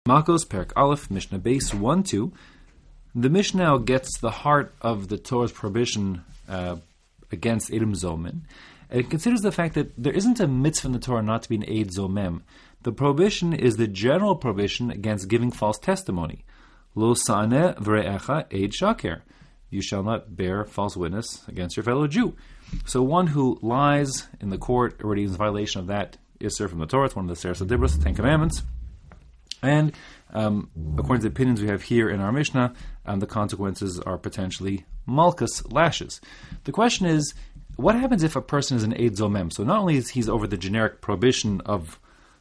Makos, Perek Aleph, Mishnah Beis 1-2. The Mishnah now gets the heart of the Torah's prohibition against Edom Zomen. And it considers the fact that there isn't a mitzvah in the Torah not to be an Eid Zomem. The prohibition is the general prohibition against giving false testimony. Lo sa'aneh v're'echa Eid Shaker. You shall not bear false witness against your fellow Jew. So one who lies in the court already is in violation of that Isser from the Torah. It's one of the Seres HaDibros, the Ten Commandments. And according to the opinions we have here in our Mishnah, the consequences are potentially malchus, lashes. The question is, what happens if a person is an Eid Zomem? So not only is he's over the generic prohibition of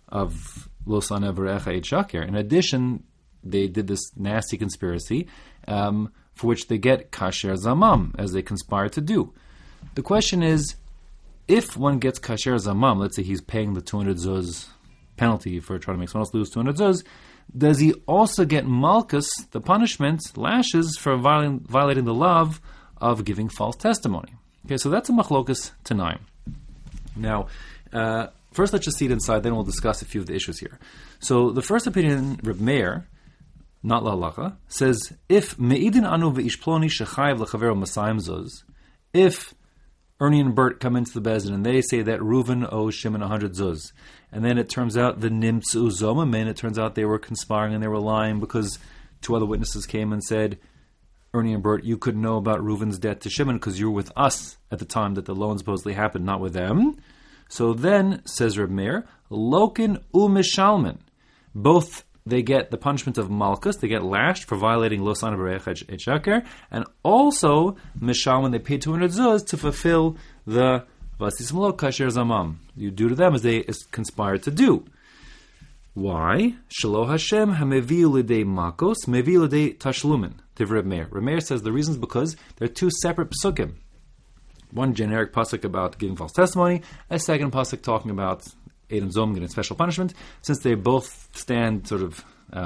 Lo Sa'aneh v're'echa Eid Shaker, in addition, they did this nasty conspiracy for which they get kasher zamam, as they conspire to do. The question is, if one gets kasher zamam, let's say he's paying the 200 zuz penalty for trying to make someone else lose 200 zuz, does he also get malchus, the punishment, lashes, for violating the law of giving false testimony? Okay, so that's a machlokas tanaim. Now, first let's just see it inside, then we'll discuss a few of the issues here. So the first opinion, Reb Meir, not l'halacha, says, if me'idin anu ve'ishploni shechayev l'chavero masayim zuz, if Ernie and Bert come into the Bezdin and they say that Reuven owes Shimon 100 zuz, and then it turns out the nimtzu zomim, it turns out they were conspiring and they were lying because two other witnesses came and said, Ernie and Bert, you couldn't know about Reuven's debt to Shimon because you were with us at the time that the loan supposedly happened, not with them. So then, says Reb Meir, lokin u'mishalmin, both they get the punishment of malchus, they get lashed for violating Lo Sa'aneh v're'echa Eid Shaker, and also mishalmin, they pay 200 zuz to fulfill the v'asisim lo kasher zamam. You do to them as they conspired to do. Why? Shelo Hashem hamevi l'dei makos, mevi l'dei tashlumin. Reb Meir. Reb Meir says the reason is because they're two separate psukim. One generic pasuk about giving false testimony, a second pasuk talking about Edom Zomen getting special punishment. Since they both stand sort of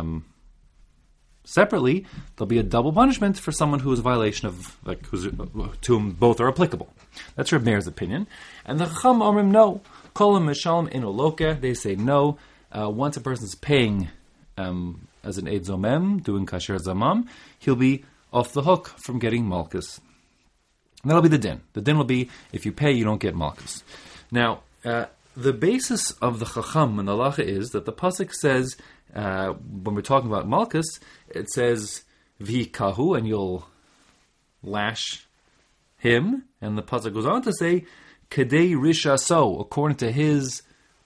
separately, there'll be a double punishment for someone who is a violation of, to whom both are applicable. That's Reb Meir's opinion. And the Chacham Omrim no. Kolam Mishalom Eno Loka. They say no. Once a person is paying as an Eid Zomem, doing kasher zamam, he'll be off the hook from getting malchus. And that'll be the din. The din will be, if you pay, you don't get malchus. Now, the basis of the Chacham and the halacha is that the pasuk says, when we're talking about malchus, it says, v'kahu, and you'll lash him, and the pasuk goes on to say, kedei risha so, according to his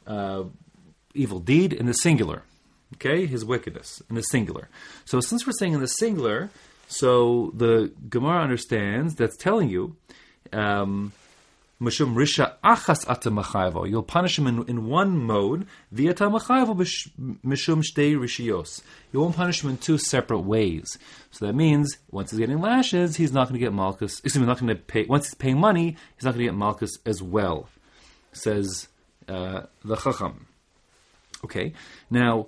evil deed in the singular. Okay, his wickedness in the singular. So since we're saying in the singular, so the Gemara understands that's telling you, Mishum risha achas ata machayvo. You'll punish him in one mode, v'ata machayvo mishum shtei rishiyos. You won't punish him in two separate ways. So that means once he's getting lashes, he's not going to get malchus. Not going to pay. Once he's paying money, he's not going to get malchus as well. Says the Chacham. Okay, now.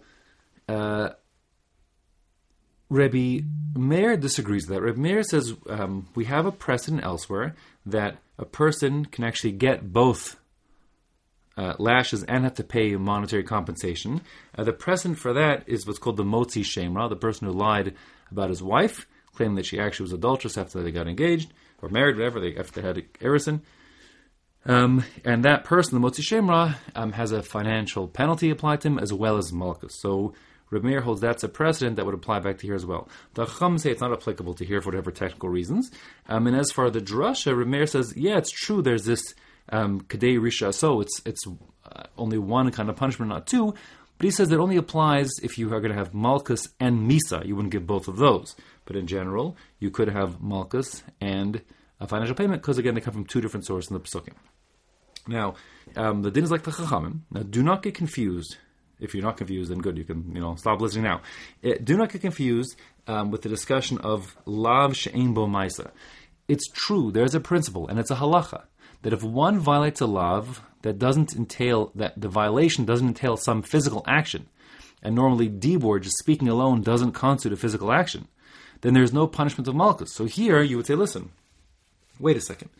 Rebbe Meir disagrees with that. Rebbe Meir says we have a precedent elsewhere that a person can actually get both lashes and have to pay monetary compensation. The precedent for that is what's called the motzi shemra, the person who lied about his wife, claiming that she actually was adulterous after they got engaged, or married, whatever, after they had erison. And that person, the motzi shemra, has a financial penalty applied to him as well as malchus. So Reb Meir holds that's a precedent that would apply back to here as well. The Chacham say it's not applicable to here for whatever technical reasons. And as for the drasha, Reb Meir says, yeah, it's true. There's this kedei risha, so it's only one kind of punishment, not two. But he says that only applies if you are going to have malchus and misa. You wouldn't give both of those. But in general, you could have malchus and a financial payment because again they come from two different sources in the Pesukim. Now, the din is like the Chachamim. Now, do not get confused. If you're not confused, then good. You can, stop listening now. Do not get confused with the discussion of lav she'ein bo maisa. It's true. There's a principle, and it's a halacha, that if one violates a lav that the violation doesn't entail some physical action, and normally dibur, just speaking alone, doesn't constitute a physical action, then there's no punishment of malchus. So here, you would say, listen, wait a second.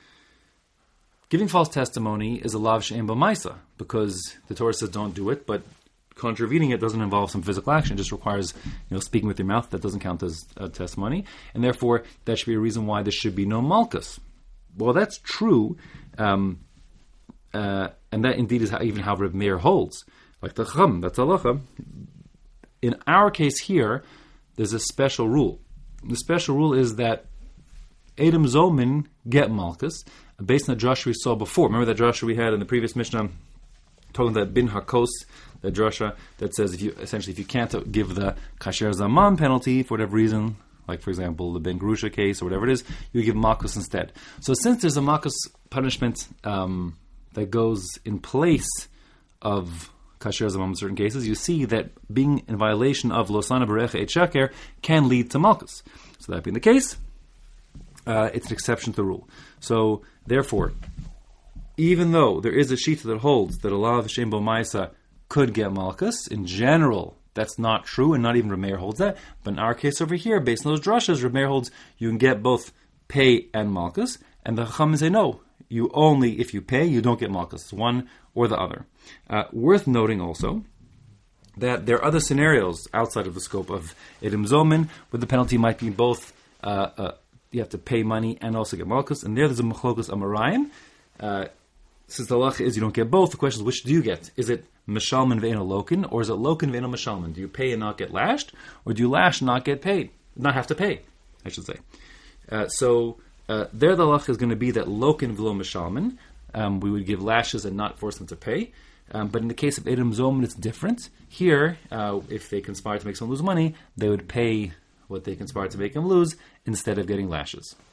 Giving false testimony is a lav she'ein bo maisa, because the Torah says don't do it, but contravening it doesn't involve some physical action. It just requires, speaking with your mouth. That doesn't count as testimony, and therefore that should be a reason why there should be no malchus. Well, that's true, and that indeed is even how Reb Meir holds. Like the Chum, that's halacha. In our case here, there's a special rule. The special rule is that Edom Zomin get malchus based on the drasha we saw before. Remember that drasha we had in the previous Mishnah, talking about bin hakos, the drasha that says if you can't give the kasher zaman penalty for whatever reason, like for example the ben grusha case or whatever it is, you give malchus instead. So since there's a malchus punishment that goes in place of kasher zaman in certain cases, you see that being in violation of losana berecha et shaker can lead to malchus. So that being the case, it's an exception to the rule. So therefore, even though there is a shita that holds that a law of Shem Bo Maisa could get malchus, in general, that's not true, and not even Reb Meir holds that. But in our case over here, based on those drashas, Reb Meir holds you can get both pay and malchus, and the Chachamim say no. You only, if you pay, you don't get malchus. It's one or the other. Worth noting also that there are other scenarios outside of the scope of Edom Zomin where the penalty might be both you have to pay money and also get malchus, and there's a machlokas amarayim. Since the halacha is you don't get both, the question is which do you get? Is it mishalman ve'eno lokin, or is it lokin ve'eno mishalman? Do you pay and not get lashed, or do you lash and not get paid? Not have to pay, I should say. So there the halacha is going to be that lokin v'lo mishalman. We would give lashes and not force them to pay. But in the case of Edom Zomin, it's different. Here, if they conspire to make someone lose money, they would pay what they conspired to make him lose instead of getting lashes.